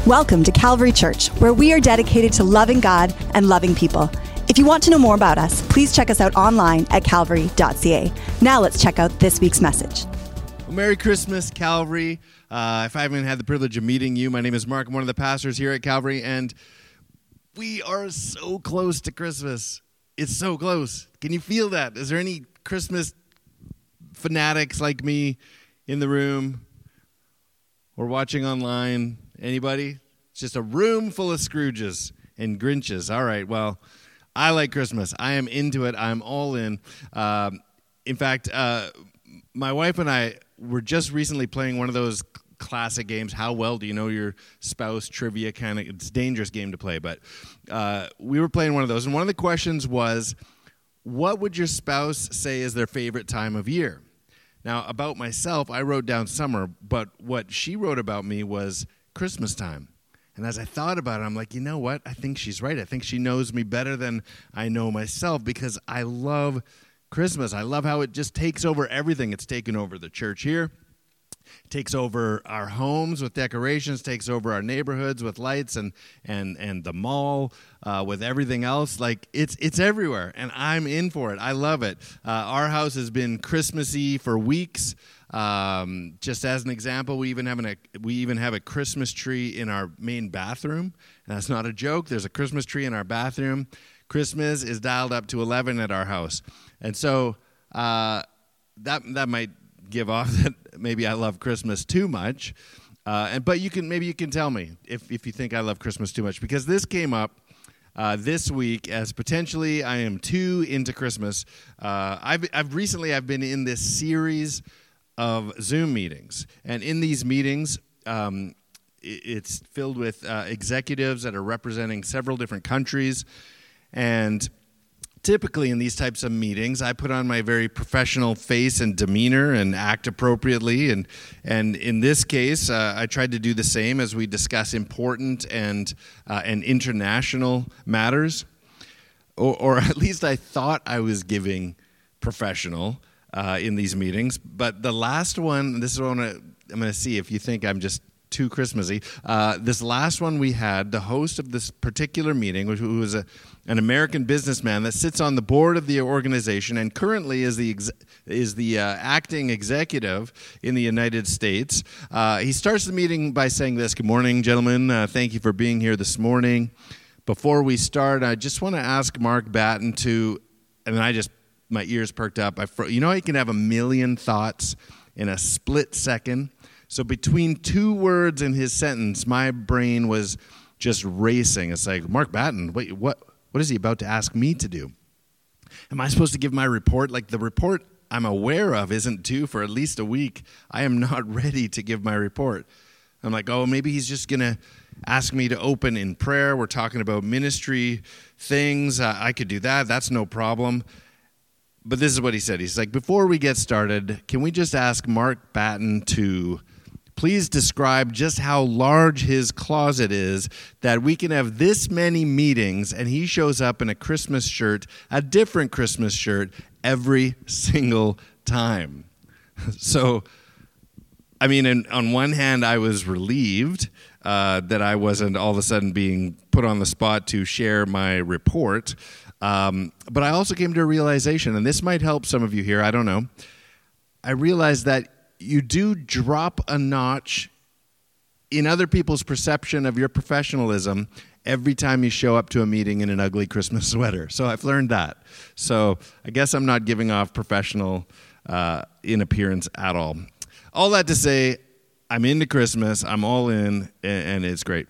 Welcome to Calvary Church, where we are dedicated to loving God and loving people. If you want to know more about us, please check us out online at calvary.ca. Now let's check out this week's message. Well, Merry Christmas, Calvary. If I haven't had the privilege of meeting you, my name is Mark. I'm one of the pastors here at Calvary, and we are so close to Christmas. It's so close. Can you feel that? Is there any Christmas fanatics like me in the room or watching online? Anybody? It's just a room full of Scrooges and Grinches. All right, well, I like Christmas. I am into it. I'm all in. In fact, my wife and I were just recently playing one of those classic games, How Well Do You Know Your Spouse trivia kind of. It's a dangerous game to play, but we were playing one of those, and one of the questions was, what would your spouse say is their favorite time of year? Now, about myself, I wrote down summer, but what she wrote about me was Christmas time. And as I thought about it, I'm like, you know what? I think she's right. I think she knows me better than I know myself because I love Christmas. I love how it just takes over everything. It's taken over the church here. It takes over our homes with decorations, takes over our neighborhoods with lights and the mall with everything else. Like it's everywhere, and I'm in for it. I love it. Our house has been Christmassy for weeks. Just as an example, we even have a Christmas tree in our main bathroom. And that's not a joke. There's a Christmas tree in our bathroom. Christmas is dialed up to 11 at our house. And so that might give off that maybe I love Christmas too much. But you can tell me if you think I love Christmas too much, because this came up this week as potentially I am too into Christmas. I've recently been in this series of Zoom meetings, and in these meetings, it's filled with executives that are representing several different countries, and typically in these types of meetings, I put on my very professional face and demeanor and act appropriately, and in this case, I tried to do the same as we discuss important and international matters, or at least I thought I was giving professional in these meetings. But the last one, this is what I'm going to see if you think I'm just too Christmassy. This last one we had, the host of this particular meeting, who was an American businessman that sits on the board of the organization and currently is the acting executive in the United States. He starts the meeting by saying this: "Good morning, gentlemen. Thank you for being here this morning. Before we start, I just want to ask Mark Batten to," and my ears perked up. You know how you can have a million thoughts in a split second? So between two words in his sentence, my brain was just racing. It's like, Mark Batten, wait, what is he about to ask me to do? Am I supposed to give my report? Like, the report I'm aware of isn't due for at least a week. I am not ready to give my report. I'm like, oh, maybe he's just going to ask me to open in prayer. We're talking about ministry things. I could do that. That's no problem. But this is what he said. He's like, before we get started, can we just ask Mark Batten to please describe just how large his closet is that we can have this many meetings and he shows up in a Christmas shirt, a different Christmas shirt, every single time. So, I mean, on one hand, I was relieved that I wasn't all of a sudden being put on the spot to share my report. But I also came to a realization, and this might help some of you here, I don't know. I realized that you do drop a notch in other people's perception of your professionalism every time you show up to a meeting in an ugly Christmas sweater. So I've learned that. So I guess I'm not giving off professional in appearance at all. All that to say, I'm into Christmas, I'm all in, and it's great.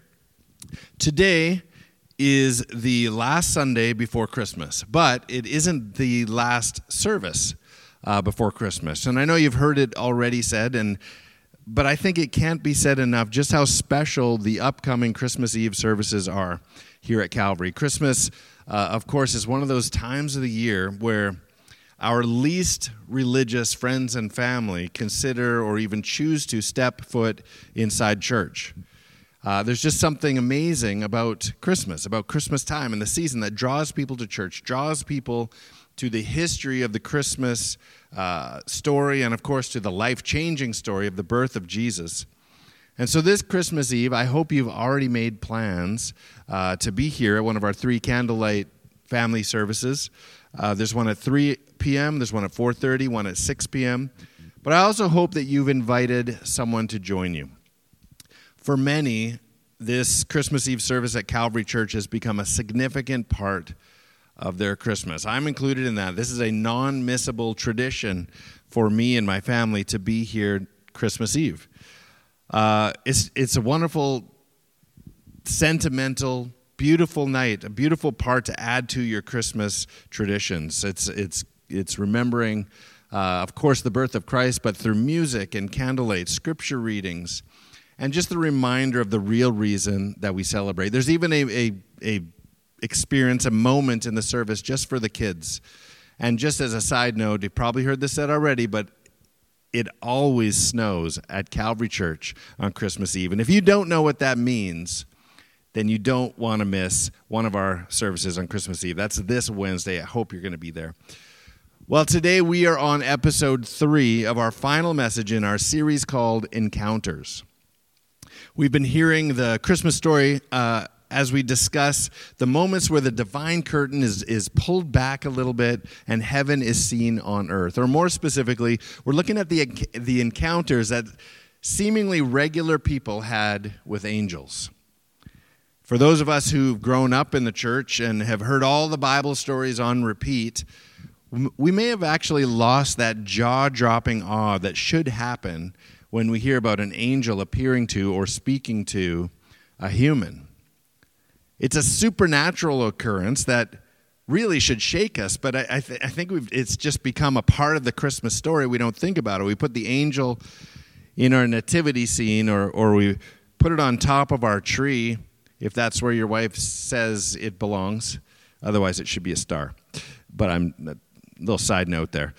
Today is the last Sunday before Christmas, but it isn't the last service before Christmas. And I know you've heard it already said, but I think it can't be said enough just how special the upcoming Christmas Eve services are here at Calvary. Christmas, of course, is one of those times of the year where our least religious friends and family consider or even choose to step foot inside church. There's just something amazing about Christmas time and the season that draws people to church, draws people to the history of the Christmas story, and of course to the life-changing story of the birth of Jesus. And so this Christmas Eve, I hope you've already made plans to be here at one of our 3 candlelight family services. There's one at 3 p.m., there's one at 4:30, one at 6 p.m. But I also hope that you've invited someone to join you. For many, this Christmas Eve service at Calvary Church has become a significant part of their Christmas. I'm included in that. This is a non-missable tradition for me and my family to be here Christmas Eve. It's a wonderful, sentimental, beautiful night, a beautiful part to add to your Christmas traditions. It's remembering, of course, the birth of Christ, but through music and candlelight, scripture readings, and just the reminder of the real reason that we celebrate. There's even a experience, a moment in the service just for the kids. And just as a side note, you've probably heard this said already, but it always snows at Calvary Church on Christmas Eve. And if you don't know what that means, then you don't want to miss one of our services on Christmas Eve. That's this Wednesday. I hope you're going to be there. Well, today we are on episode 3 of our final message in our series called Encounters. We've been hearing the Christmas story as we discuss the moments where the divine curtain is pulled back a little bit and heaven is seen on earth. Or more specifically, we're looking at the encounters that seemingly regular people had with angels. For those of us who've grown up in the church and have heard all the Bible stories on repeat, we may have actually lost that jaw-dropping awe that should happen when we hear about an angel appearing to or speaking to a human. It's a supernatural occurrence that really should shake us, but I think it's just become a part of the Christmas story. We don't think about it. We put the angel in our nativity scene or we put it on top of our tree, if that's where your wife says it belongs. Otherwise, it should be a star. But a little side note there.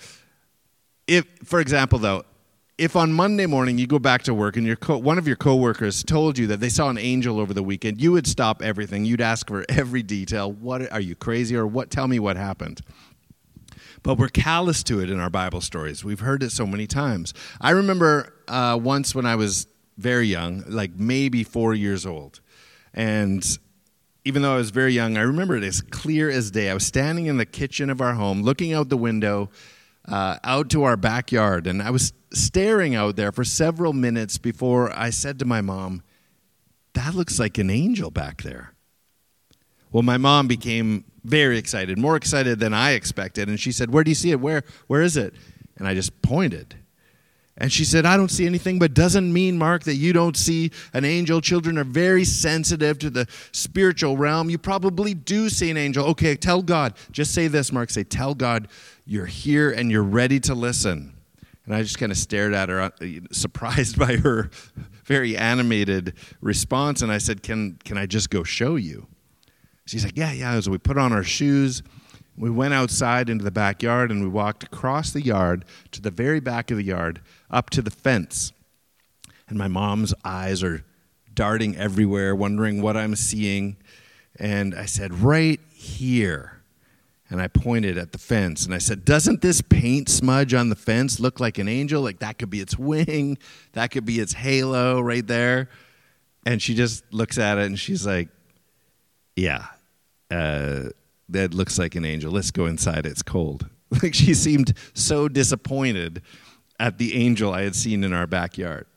For example, though, if on Monday morning you go back to work and one of your coworkers told you that they saw an angel over the weekend, you would stop everything. You'd ask for every detail. What are you, crazy? Or tell me what happened. But we're callous to it in our Bible stories. We've heard it so many times. I remember once when I was very young, like maybe 4 years old. And even though I was very young, I remember it as clear as day. I was standing in the kitchen of our home, looking out the window, out to our backyard, and I was staring out there for several minutes before I said to my mom, "That looks like an angel back there." Well, my mom became very excited, more excited than I expected, and she said, "Where do you see it? Where is it?" And I just pointed. And she said, "I don't see anything, but doesn't mean, Mark, that you don't see an angel. Children are very sensitive to the spiritual realm. You probably do see an angel. Okay, tell God. Just say this, Mark. Say, tell God you're here and you're ready to listen." And I just kind of stared at her, surprised by her very animated response. And I said, can I just go show you? She's like, yeah. So we put on our shoes. We went outside into the backyard, and we walked across the yard to the very back of the yard, up to the fence. And my mom's eyes are darting everywhere, wondering what I'm seeing. And I said, "Right here." And I pointed at the fence, and I said, "Doesn't this paint smudge on the fence look like an angel? Like that could be its wing, that could be its halo right there." And she just looks at it, and she's like, "Yeah, that looks like an angel. Let's go inside. It's cold." Like she seemed so disappointed at the angel I had seen in our backyard.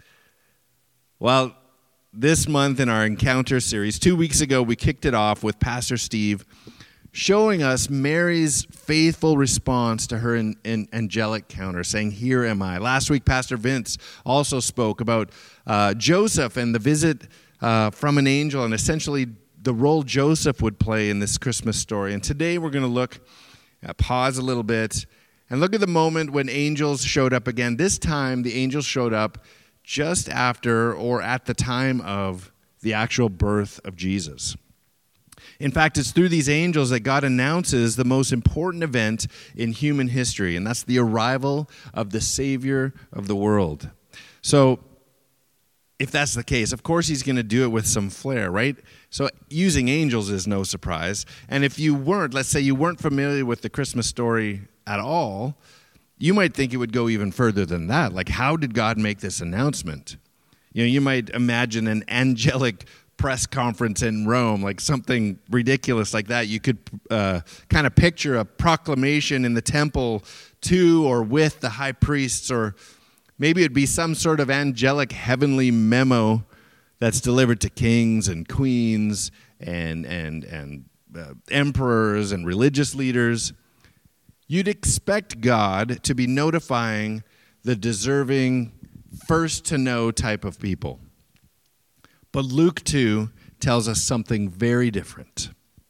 Well, this month in our Encounter series, 2 weeks ago, we kicked it off with Pastor Steve showing us Mary's faithful response to her angelic encounter, saying, "Here am I." Last week, Pastor Vince also spoke about Joseph and the visit from an angel and essentially the role Joseph would play in this Christmas story. And today we're going to pause a little bit, and look at the moment when angels showed up again. This time, the angels showed up just after or at the time of the actual birth of Jesus. In fact, it's through these angels that God announces the most important event in human history, and that's the arrival of the Savior of the world. So, if that's the case, of course he's going to do it with some flair, right? So using angels is no surprise. And if you weren't, let's say you weren't familiar with the Christmas story at all, you might think it would go even further than that. Like, how did God make this announcement? You might imagine an angelic press conference in Rome, like something ridiculous like that. You could kind of picture a proclamation in the temple to or with the high priests, or maybe it'd be some sort of angelic heavenly memo that's delivered to kings and queens and emperors and religious leaders. You'd expect God to be notifying the deserving, first-to-know type of people. But Luke 2 tells us something very different.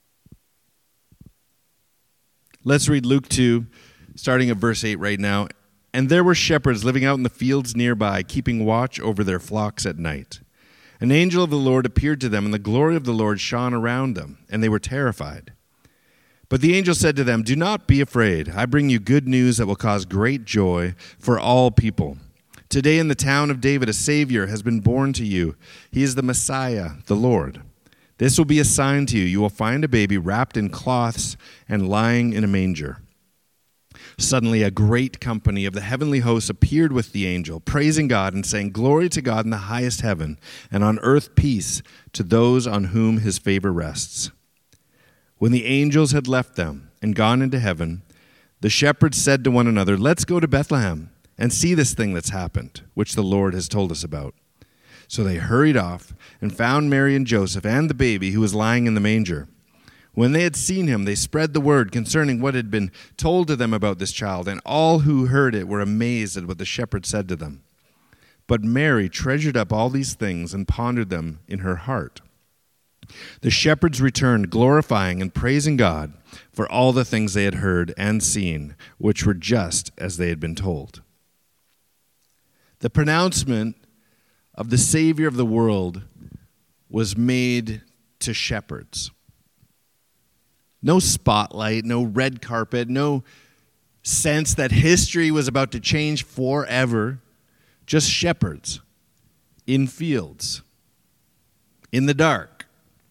Let's read Luke 2, starting at verse 8 right now. And there were shepherds living out in the fields nearby, keeping watch over their flocks at night. An angel of the Lord appeared to them, and the glory of the Lord shone around them, and they were terrified. But the angel said to them, "Do not be afraid. I bring you good news that will cause great joy for all people. Today in the town of David a Savior has been born to you. He is the Messiah, the Lord. This will be a sign to you. You will find a baby wrapped in cloths and lying in a manger." Suddenly a great company of the heavenly hosts appeared with the angel, praising God and saying, "Glory to God in the highest heaven, and on earth peace to those on whom his favor rests." When the angels had left them and gone into heaven, the shepherds said to one another, "Let's go to Bethlehem and see this thing that's happened, which the Lord has told us about." So they hurried off and found Mary and Joseph and the baby who was lying in the manger. When they had seen him, they spread the word concerning what had been told to them about this child, and all who heard it were amazed at what the shepherds said to them. But Mary treasured up all these things and pondered them in her heart. The shepherds returned, glorifying and praising God for all the things they had heard and seen, which were just as they had been told. The pronouncement of the Savior of the world was made to shepherds. No spotlight, no red carpet, no sense that history was about to change forever. Just shepherds in fields, in the dark.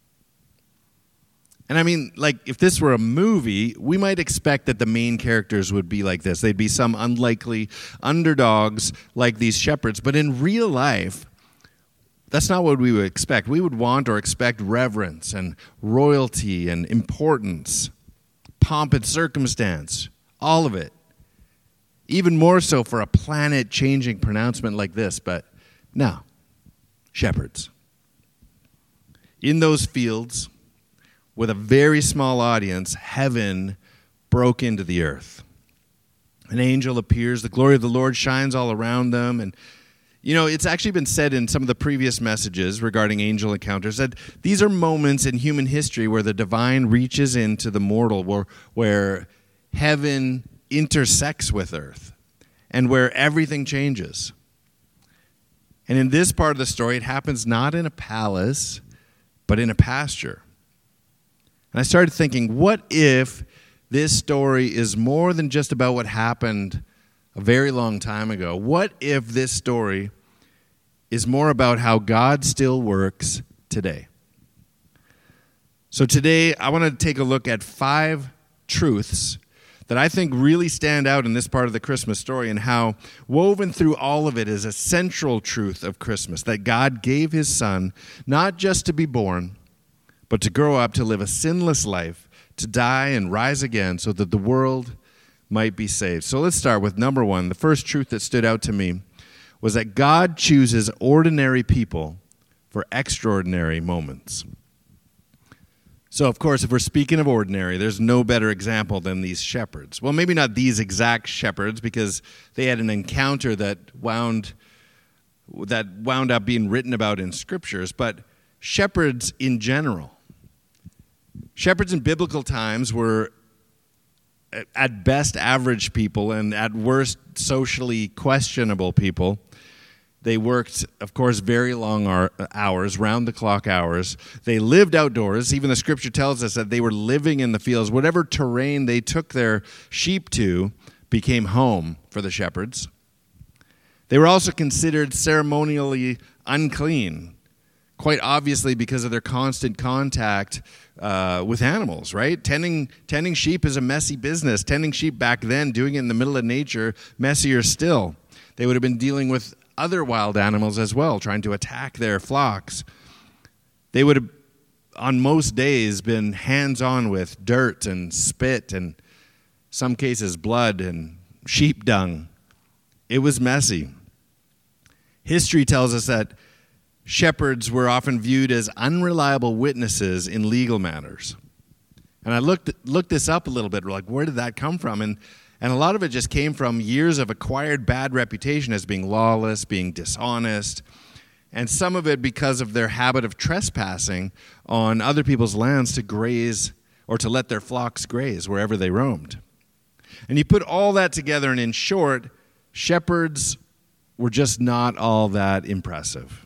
And I mean, like, if this were a movie, we might expect that the main characters would be like this. They'd be some unlikely underdogs like these shepherds. But in real life, that's not what we would expect. We would want or expect reverence and royalty and importance, pomp and circumstance, all of it. Even more so for a planet-changing pronouncement like this, but no, shepherds. In those fields, with a very small audience, heaven broke into the earth. An angel appears, the glory of the Lord shines all around them, and it's actually been said in some of the previous messages regarding angel encounters that these are moments in human history where the divine reaches into the mortal, where heaven intersects with earth, and where everything changes. And in this part of the story, it happens not in a palace, but in a pasture. And I started thinking, what if this story is more than just about what happened a very long time ago? What if this story is more about how God still works today? So today, I want to take a look at 5 truths that I think really stand out in this part of the Christmas story, and how woven through all of it is a central truth of Christmas, that God gave his Son not just to be born, but to grow up, to live a sinless life, to die and rise again so that the world might be saved. So let's start with number 1. The first truth that stood out to me was that God chooses ordinary people for extraordinary moments. So, of course, if we're speaking of ordinary, there's no better example than these shepherds. Well, maybe not these exact shepherds, because they had an encounter that wound up being written about in scriptures, but shepherds in general. Shepherds in biblical times were at best average people, and at worst socially questionable people. They worked, of course, very long hours, round-the-clock hours. They lived outdoors. Even the scripture tells us that they were living in the fields. Whatever terrain they took their sheep to became home for the shepherds. They were also considered ceremonially unclean, quite obviously because of their constant contact with animals, right? Tending sheep is a messy business. Tending sheep back then, doing it in the middle of nature, messier still. They would have been dealing with other wild animals as well, trying to attack their flocks. They would have, on most days, been hands-on with dirt and spit and, some cases, blood and sheep dung. It was messy. History tells us that shepherds were often viewed as unreliable witnesses in legal matters. And I looked this up a little bit, like, where did that come from? And a lot of it just came from years of acquired bad reputation as being lawless, being dishonest, and some of it because of their habit of trespassing on other people's lands to graze or to let their flocks graze wherever they roamed. And you put all that together, and in short, shepherds were just not all that impressive.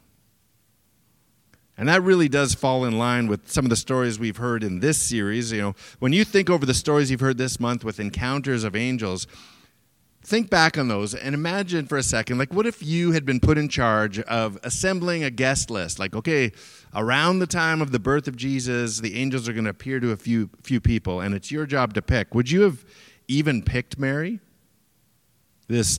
And that really does fall in line with some of the stories we've heard in this series. You know, when you think over the stories you've heard this month with encounters of angels, think back on those and imagine for a second, like, what if you had been put in charge of assembling a guest list? Like, okay, around the time of the birth of Jesus, the angels are going to appear to a few people, and it's your job to pick. Would you have even picked Mary, this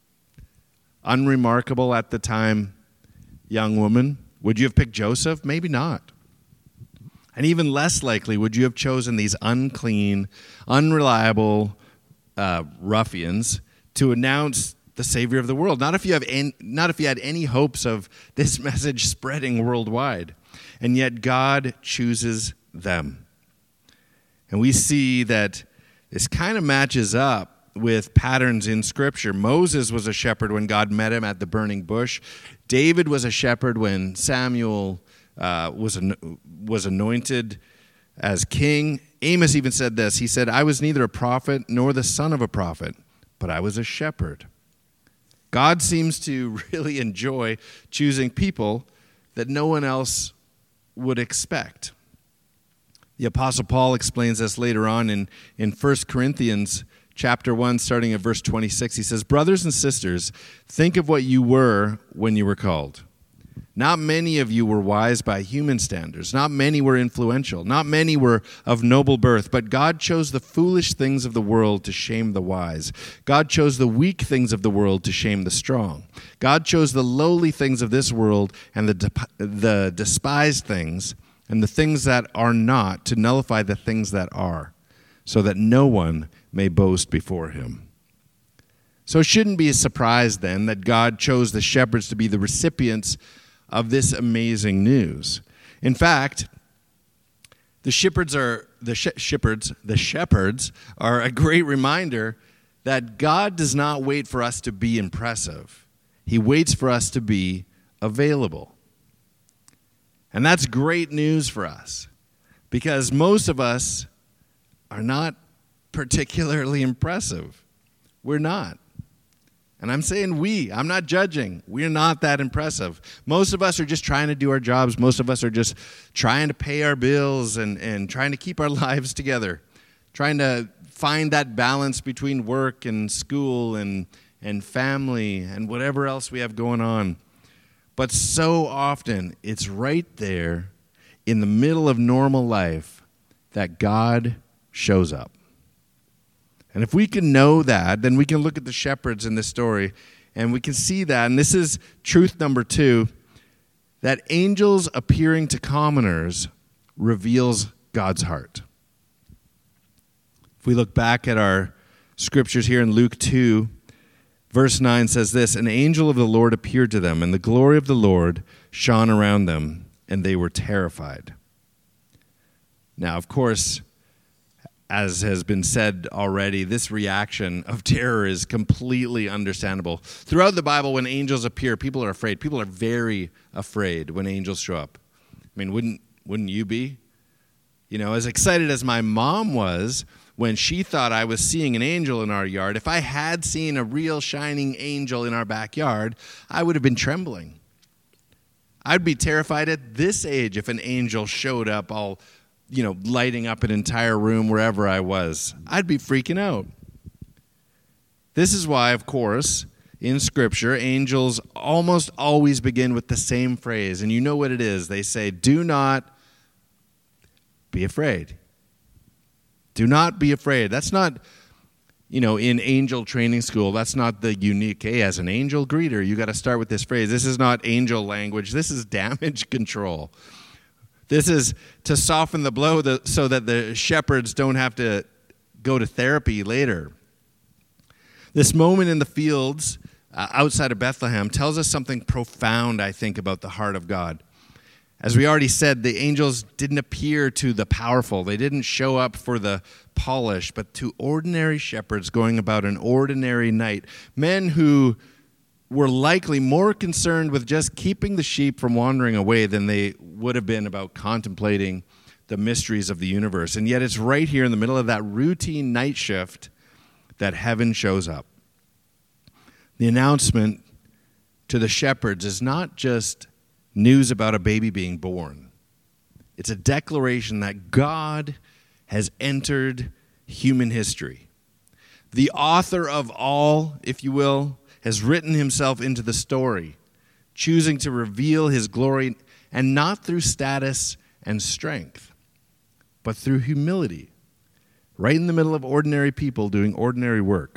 unremarkable at the time young woman? Would you have picked Joseph? Maybe not. And even less likely, would you have chosen these unclean, unreliable ruffians to announce the Savior of the world? Not if you had any hopes of this message spreading worldwide. And yet God chooses them. And we see that this kind of matches up with patterns in Scripture. Moses was a shepherd when God met him at the burning bush. David was a shepherd when Samuel was anointed as king. Amos even said this. He said, "I was neither a prophet nor the son of a prophet, but I was a shepherd." God seems to really enjoy choosing people that no one else would expect. The Apostle Paul explains this later on in 1 Corinthians chapter 1, starting at verse 26. He says, "Brothers and sisters, think of what you were when you were called. Not many of you were wise by human standards. Not many were influential. Not many were of noble birth. But God chose the foolish things of the world to shame the wise. God chose the weak things of the world to shame the strong. God chose the lowly things of this world and the despised things and the things that are not to nullify the things that are, so that no one may boast before him." So it shouldn't be a surprise then that God chose the shepherds to be the recipients of this amazing news. In fact, the shepherds are a great reminder that God does not wait for us to be impressive. He waits for us to be available. And that's great news for us, because most of us are not particularly impressive. We're not. And I'm saying I'm not judging. We're not that impressive. Most of us are just trying to do our jobs. Most of us are just trying to pay our bills and trying to keep our lives together, trying to find that balance between work and school and family and whatever else we have going on. But so often, it's right there in the middle of normal life that God shows up. And if we can know that, then we can look at the shepherds in this story, and we can see that. And this is truth number 2, that angels appearing to commoners reveals God's heart. If we look back at our scriptures here in Luke 2, verse 9 says this, "An angel of the Lord appeared to them, and the glory of the Lord shone around them, and they were terrified." Now, of course, as has been said already, this reaction of terror is completely understandable. Throughout the Bible, when angels appear, people are afraid. People are very afraid when angels show up. I mean, wouldn't you be? You know, as excited as my mom was when she thought I was seeing an angel in our yard, if I had seen a real shining angel in our backyard, I would have been trembling. I'd be terrified at this age if an angel showed up all, lighting up an entire room wherever I was. I'd be freaking out. This is why, of course, in Scripture, angels almost always begin with the same phrase, and you know what it is. They say, "Do not be afraid." Do not be afraid. That's not, in angel training school, that's not the unique, hey, as an angel greeter, you got to start with this phrase. This is not angel language. This is damage control. This is to soften the blow so that the shepherds don't have to go to therapy later. This moment in the fields outside of Bethlehem tells us something profound, I think, about the heart of God. As we already said, the angels didn't appear to the powerful. They didn't show up for the polished, but to ordinary shepherds going about an ordinary night. Men who were likely more concerned with just keeping the sheep from wandering away than they would have been about contemplating the mysteries of the universe. And yet it's right here in the middle of that routine night shift that heaven shows up. The announcement to the shepherds is not just news about a baby being born. It's a declaration that God has entered human history. The author of all, if you will, has written himself into the story, choosing to reveal his glory, and not through status and strength, but through humility, right in the middle of ordinary people doing ordinary work.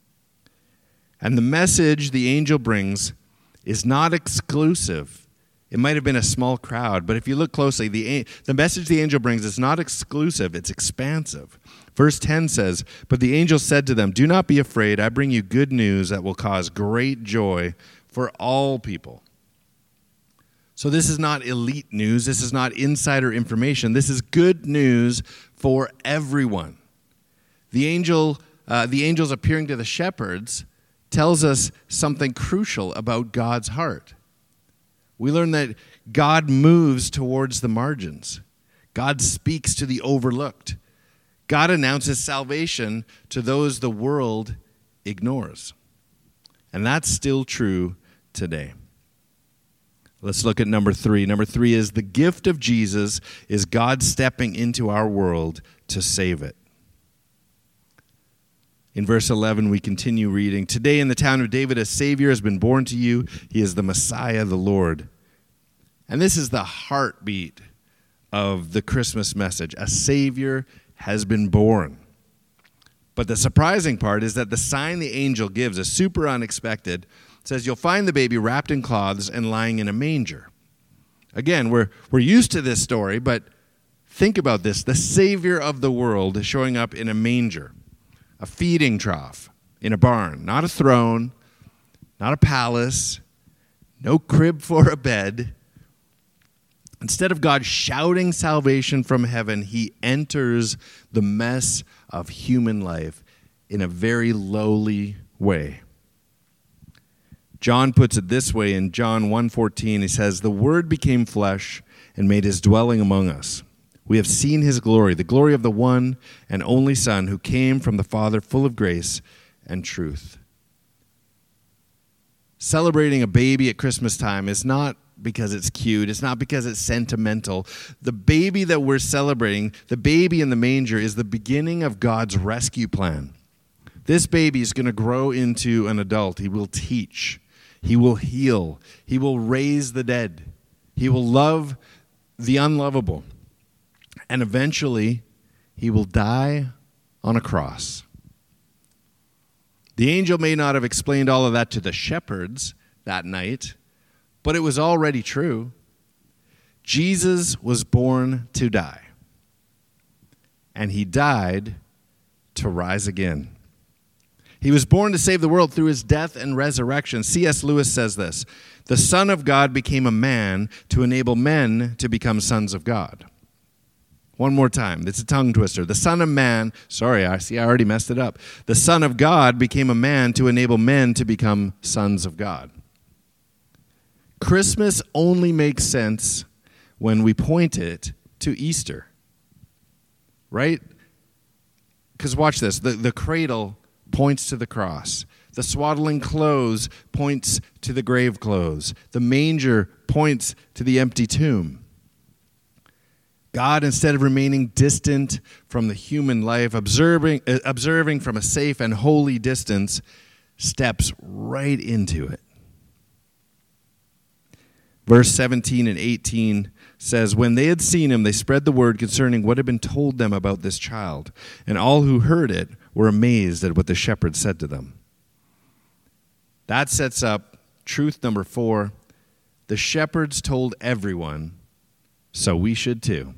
And the message the angel brings is not exclusive. It might have been a small crowd, but if you look closely, the message the angel brings is not exclusive, it's expansive. Verse 10 says, "But the angel said to them, 'Do not be afraid. I bring you good news that will cause great joy for all people.'" So this is not elite news. This is not insider information. This is good news for everyone. The angels appearing to the shepherds tells us something crucial about God's heart. We learn that God moves towards the margins. God speaks to the overlooked. God announces salvation to those the world ignores. And that's still true today. Let's look at number 3. Number 3 is the gift of Jesus is God stepping into our world to save it. In verse 11, we continue reading, "Today in the town of David, a Savior has been born to you. He is the Messiah, the Lord." And this is the heartbeat of the Christmas message. A Savior has been born. But the surprising part is that the sign the angel gives is super unexpected. It says, "You'll find the baby wrapped in cloths and lying in a manger." Again, we're used to this story, but think about this. The Savior of the world is showing up in a manger. A feeding trough in a barn, not a throne, not a palace, no crib for a bed. Instead of God shouting salvation from heaven, he enters the mess of human life in a very lowly way. John puts it this way in John 1:14. He says, "The Word became flesh and made his dwelling among us. We have seen his glory, the glory of the one and only Son who came from the Father, full of grace and truth." Celebrating a baby at Christmas time is not because it's cute. It's not because it's sentimental. The baby that we're celebrating, the baby in the manger, is the beginning of God's rescue plan. This baby is going to grow into an adult. He will teach. He will heal. He will raise the dead. He will love the unlovable. And eventually, he will die on a cross. The angel may not have explained all of that to the shepherds that night, but it was already true. Jesus was born to die, and he died to rise again. He was born to save the world through his death and resurrection. C.S. Lewis says this, "The Son of God became a man to enable men to become sons of God." One more time. It's a tongue twister. The Son of Man, I already messed it up. The Son of God became a man to enable men to become sons of God. Christmas only makes sense when we point it to Easter. Right? Because watch this. The cradle points to the cross. The swaddling clothes points to the grave clothes. The manger points to the empty tomb. God, instead of remaining distant from the human life, observing from a safe and holy distance, steps right into it. Verse 17 and 18 says, "When they had seen him, they spread the word concerning what had been told them about this child. And all who heard it were amazed at what the shepherds said to them." That sets up truth number 4. The shepherds told everyone, so we should too.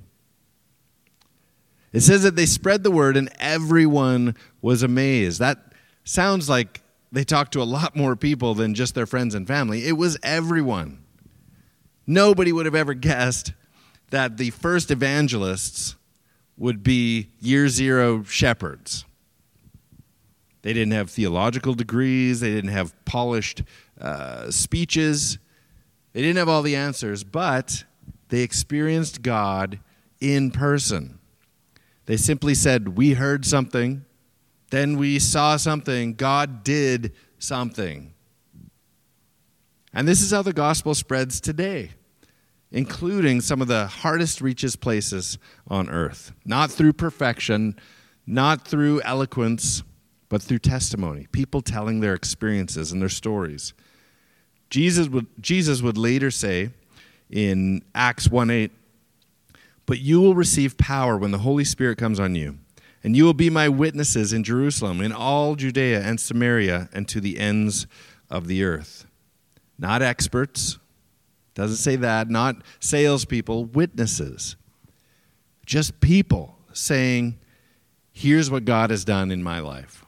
It says that they spread the word and everyone was amazed. That sounds like they talked to a lot more people than just their friends and family. It was everyone. Nobody would have ever guessed that the first evangelists would be year zero shepherds. They didn't have theological degrees. They didn't have polished speeches. They didn't have all the answers, but they experienced God in person. They simply said, we heard something, then we saw something, God did something. And this is how the gospel spreads today, including some of the hardest reaches places on earth. Not through perfection, not through eloquence, but through testimony, people telling their experiences and their stories. Jesus would later say in Acts 1:8, "But you will receive power when the Holy Spirit comes on you, and you will be my witnesses in Jerusalem, in all Judea and Samaria, and to the ends of the earth." Not experts, doesn't say that, not salespeople, witnesses. Just people saying, here's what God has done in my life.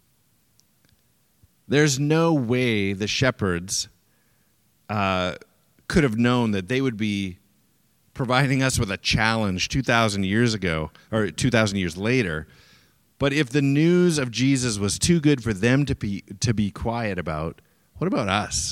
There's no way the shepherds could have known that they would be providing us with a challenge 2,000 years ago, or 2,000 years later. But if the news of Jesus was too good for them to be quiet about, what about us?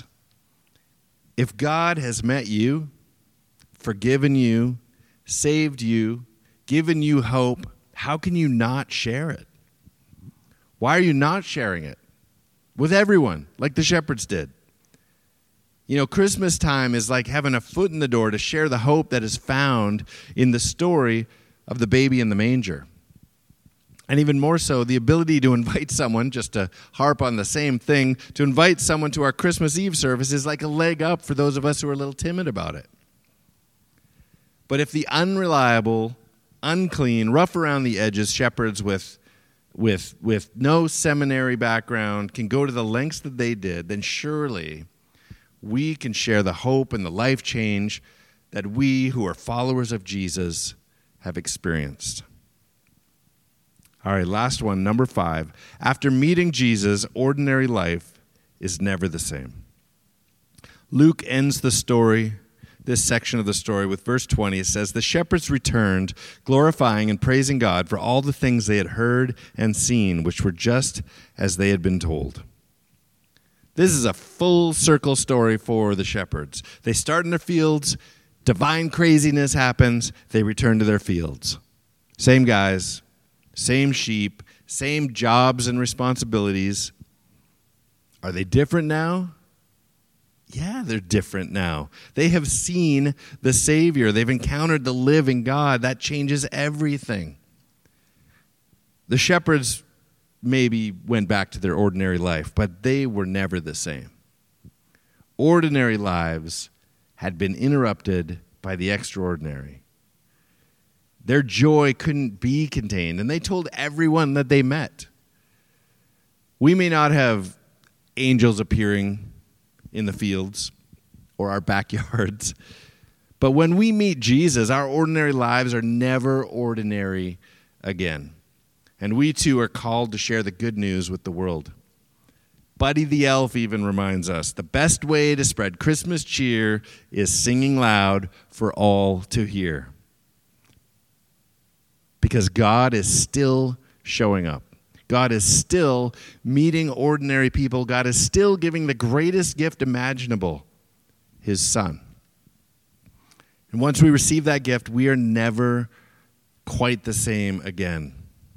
If God has met you, forgiven you, saved you, given you hope, how can you not share it? Why are you not sharing it with everyone, like the shepherds did? You know, Christmas time is like having a foot in the door to share the hope that is found in the story of the baby in the manger. And even more so, the ability to invite someone, just to harp on the same thing, to invite someone to our Christmas Eve service is like a leg up for those of us who are a little timid about it. But if the unreliable, unclean, rough around the edges shepherds with no seminary background can go to the lengths that they did, then surely we can share the hope and the life change that we who are followers of Jesus have experienced. All right, last one, number 5. After meeting Jesus, ordinary life is never the same. Luke ends the story, this section of the story, with verse 20. It says, "The shepherds returned, glorifying and praising God for all the things they had heard and seen, which were just as they had been told." This is a full circle story for the shepherds. They start in their fields, divine craziness happens, they return to their fields. Same guys, same sheep, same jobs and responsibilities. Are they different now? Yeah, they're different now. They have seen the Savior. They've encountered the living God. That changes everything. The shepherds maybe went back to their ordinary life, but they were never the same. Ordinary lives had been interrupted by the extraordinary. Their joy couldn't be contained, and they told everyone that they met. We may not have angels appearing in the fields or our backyards, but when we meet Jesus, our ordinary lives are never ordinary again. And we too are called to share the good news with the world. Buddy the Elf even reminds us, the best way to spread Christmas cheer is singing loud for all to hear. Because God is still showing up. God is still meeting ordinary people. God is still giving the greatest gift imaginable, his Son. And once we receive that gift, we are never quite the same again.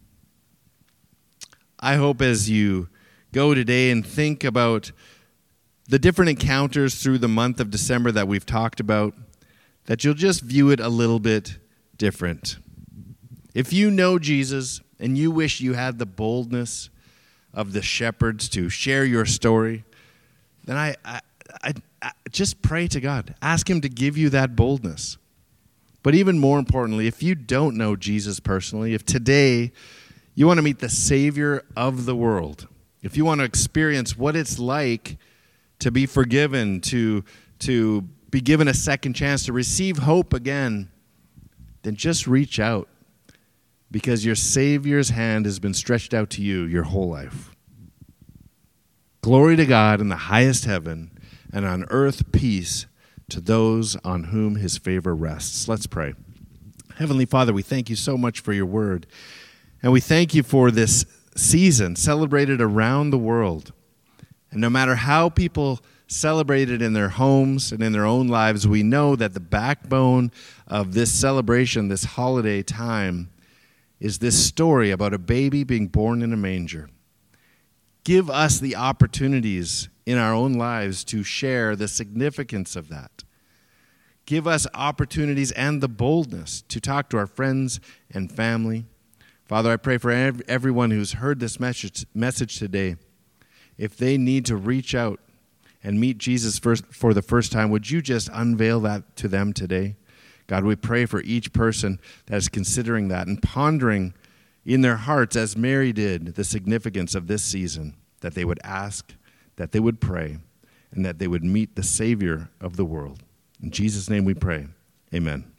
I hope as you go today and think about the different encounters through the month of December that we've talked about, that you'll just view it a little bit different. If you know Jesus and you wish you had the boldness of the shepherds to share your story, then just pray to God. Ask him to give you that boldness. But even more importantly, if you don't know Jesus personally, if today you want to meet the Savior of the world, if you want to experience what it's like to be forgiven, to be given a second chance, to receive hope again, then just reach out, because your Savior's hand has been stretched out to you your whole life. Glory to God in the highest heaven, and on earth peace to those on whom his favor rests. Let's pray. Heavenly Father, we thank you so much for your word, and we thank you for this season celebrated around the world. And no matter how people celebrate it in their homes and in their own lives, we know that the backbone of this celebration, this holiday time, is this story about a baby being born in a manger. Give us the opportunities in our own lives to share the significance of that. Give us opportunities and the boldness to talk to our friends and family. Father, I pray for everyone who's heard this message today. If they need to reach out and meet Jesus for the first time, would you just unveil that to them today? God, we pray for each person that is considering that and pondering in their hearts, as Mary did, the significance of this season, that they would ask, that they would pray, and that they would meet the Savior of the world. In Jesus' name we pray. Amen.